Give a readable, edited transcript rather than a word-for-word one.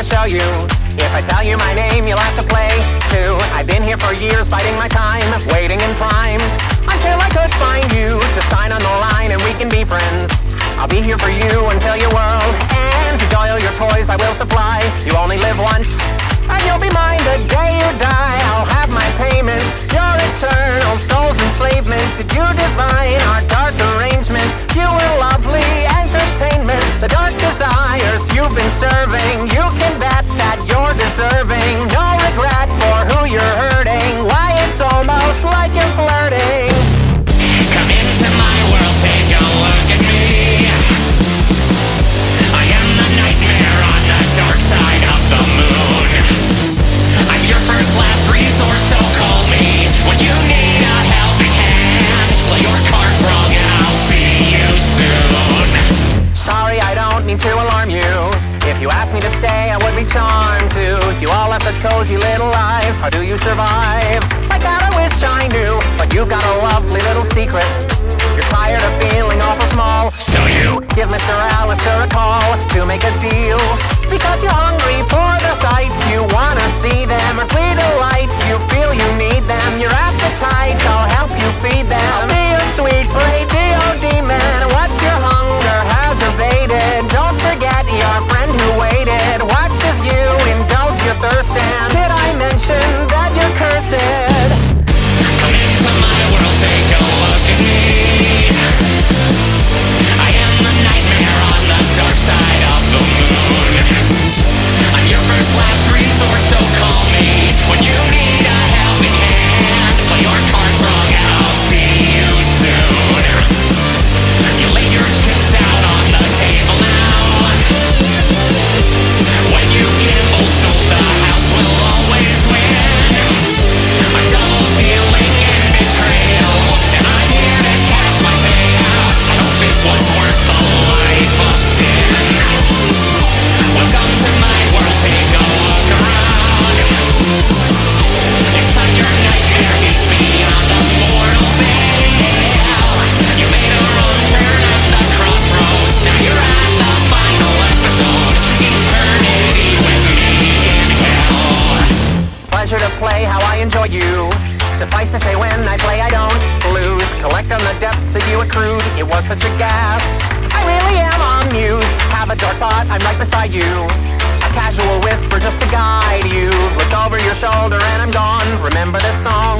gonna show you. If I tell you my name, you'll have to play too. I've been here for years, biding my time, waiting and primed until I could find you to sign on the line and we can be friends. I'll be here for you until your world ends. You all your toys I will supply. You only live once, and you'll be mine the day you die. I'll have my payment, your eternal soul's enslavement. Did you divine our dark arrangement? You were lovely entertainment. The dark desires you've been serving, you can bet that you're deserving. No regret for who you're hurting. Why, it's almost like you're flirting. Come into my world, take a look at me. I am the nightmare on the dark side of the moon. I'm your first, last resort, so call me when you need a helping hand. Play your cards wrong and I'll see you soon. Sorry, I don't mean to alarm you. If you asked me to stay, I would be charmed to. You all have such cozy little lives. How do you survive? Like that I wish I knew. But you've got a lovely little secret. You're tired of feeling awful small, So you give Mr. Alistair a call to make a deal. Because you're hungry for the sights, you wanna see them. Earthly delights, you feel you need them. Your appetites, I'll help you feed them. I'll be your sweet radio demon. What's your hunger has evaded? Don't forget your friend who waited. Watch as you indulge your thirst. And did I mention that you're cursed? come into my world, take a look at me. I am the nightmare on the dark side of the moon. I'm your first, last resort, so call me when you need a helping hand. Play your cards wrong and I'll see you soon. You lay your chips out on the table now. When you gamble, so the house will always win. I'm double dealing in betrayal, and I'm here to cash my payout. I hope it was worth the life of sin. Welcome to my world, take a look around. Inside your nightmare, deep beyond the mortal veil. You made a wrong turn at the crossroads. Now you're at the final episode. Eternity with me in hell. Pleasure to play how I enjoy you. Suffice to say, when I play I don't lose. Collect on the depths that you accrued. It was such a gas, I really am amused. Have a dark thought, I'm right beside you. A casual whisper just to guide you. Look over your shoulder and I'm gone. Remember this song?